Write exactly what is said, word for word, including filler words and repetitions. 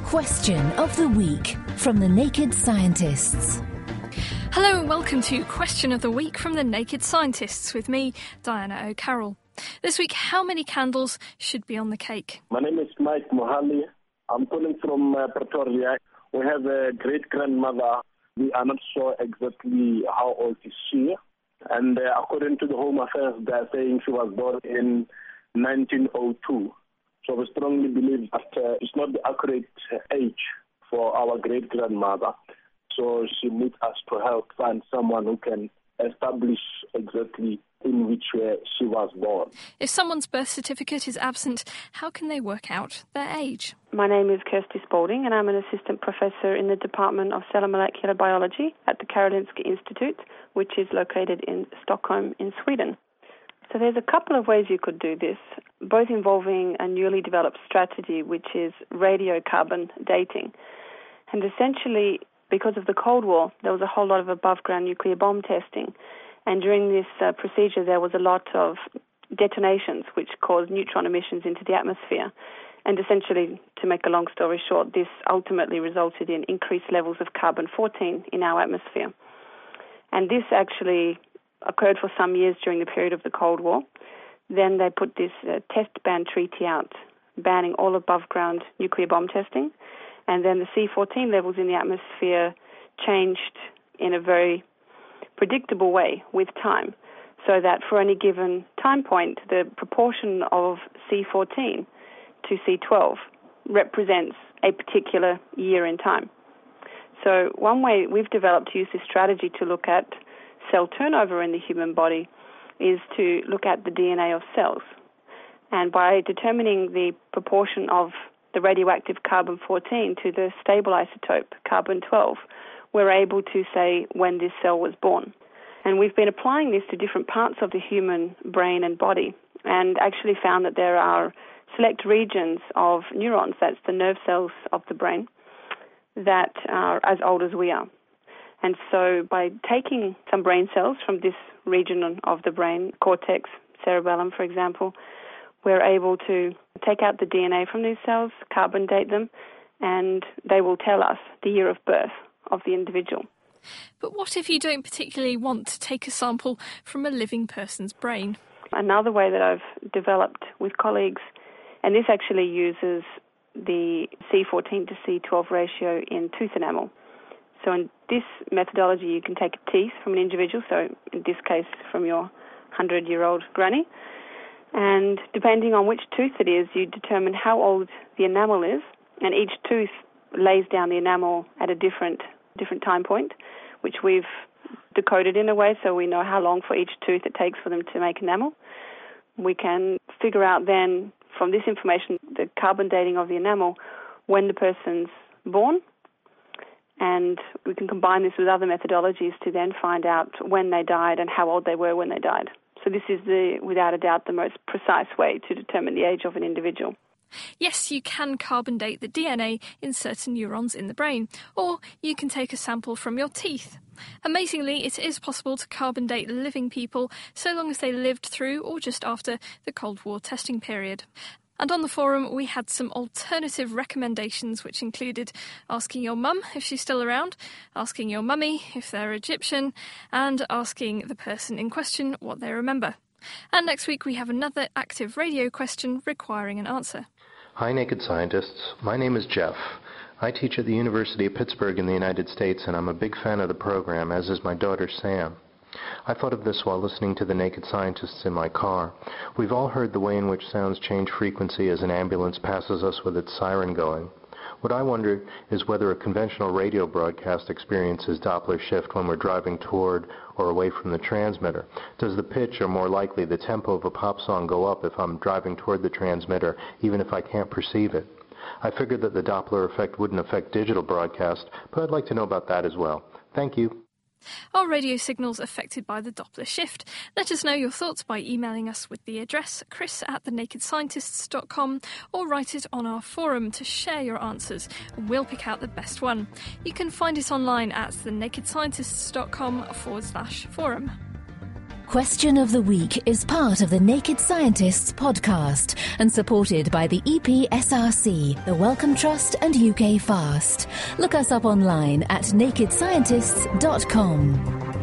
Question of the Week from the Naked Scientists. Hello and welcome to Question of the Week from the Naked Scientists with me, Diana O'Carroll. This week, how many candles should be on the cake? My name is Mike Mohali. I'm calling from uh, Pretoria. We have a great-grandmother. We are not sure exactly how old is she. And uh, according to the Home Affairs, they are saying she was born in nineteen oh two. So we strongly believe that uh, it's not the accurate age for our great-grandmother. So she needs us to help find someone who can establish exactly in which way she was born. If someone's birth certificate is absent, how can they work out their age? My name is Kirsty Spalding and I'm an assistant professor in the Department of Cell and Molecular Biology at the Karolinska Institute, which is located in Stockholm in Sweden. So there's a couple of ways you could do this, both involving a newly developed strategy, which is radiocarbon dating. And essentially, because of the Cold War, there was a whole lot of above-ground nuclear bomb testing. And during this uh, procedure, there was a lot of detonations, which caused neutron emissions into the atmosphere. And essentially, to make a long story short, this ultimately resulted in increased levels of carbon fourteen in our atmosphere. And this actually occurred for some years during the period of the Cold War. Then they put this uh, test ban treaty out, banning all above-ground nuclear bomb testing. And then the C fourteen levels in the atmosphere changed in a very predictable way with time, so that for any given time point, the proportion of C fourteen to C twelve represents a particular year in time. So one way we've developed to use this strategy to look at cell turnover in the human body is to look at the D N A of cells. And by determining the proportion of the radioactive carbon fourteen to the stable isotope carbon twelve, we're able to say when this cell was born. And we've been applying this to different parts of the human brain and body and actually found that there are select regions of neurons, that's the nerve cells of the brain, that are as old as we are. And so by taking some brain cells from this region of the brain, cortex, cerebellum, for example, we're able to take out the D N A from these cells, carbon date them, and they will tell us the year of birth of the individual. But what if you don't particularly want to take a sample from a living person's brain? Another way that I've developed with colleagues, and this actually uses the C fourteen to C twelve ratio in tooth enamel. So in this methodology, you can take a teeth from an individual, so in this case from your hundred-year-old granny, and depending on which tooth it is, you determine how old the enamel is, and each tooth lays down the enamel at a different different time point, which we've decoded in a way so we know how long for each tooth it takes for them to make enamel. We can figure out then from this information the carbon dating of the enamel when the person's born, and we can combine this with other methodologies to then find out when they died and how old they were when they died. So this is, the, without a doubt, the most precise way to determine the age of an individual. Yes, you can carbon date the D N A in certain neurons in the brain, or you can take a sample from your teeth. Amazingly, it is possible to carbon date living people so long as they lived through or just after the Cold War testing period. And on the forum, we had some alternative recommendations, which included asking your mum if she's still around, asking your mummy if they're Egyptian, and asking the person in question what they remember. And next week, we have another active radio question requiring an answer. Hi, Naked Scientists. My name is Jeff. I teach at the University of Pittsburgh in the United States, and I'm a big fan of the program, as is my daughter, Sam. I thought of this while listening to the Naked Scientists in my car. We've all heard the way in which sounds change frequency as an ambulance passes us with its siren going. What I wonder is whether a conventional radio broadcast experiences Doppler shift when we're driving toward or away from the transmitter. Does the pitch or more likely the tempo of a pop song go up if I'm driving toward the transmitter, even if I can't perceive it? I figured that the Doppler effect wouldn't affect digital broadcast, but I'd like to know about that as well. Thank you. Are radio signals affected by the Doppler shift? Let us know your thoughts by emailing us with the address chris at the naked scientists dot com or write it on our forum to share your answers. We'll pick out the best one. You can find it online at the naked scientists dot com forward slash forum. Question of the Week is part of the Naked Scientists podcast and supported by the E P S R C, the Wellcome Trust and U K Fast. Look us up online at naked scientists dot com.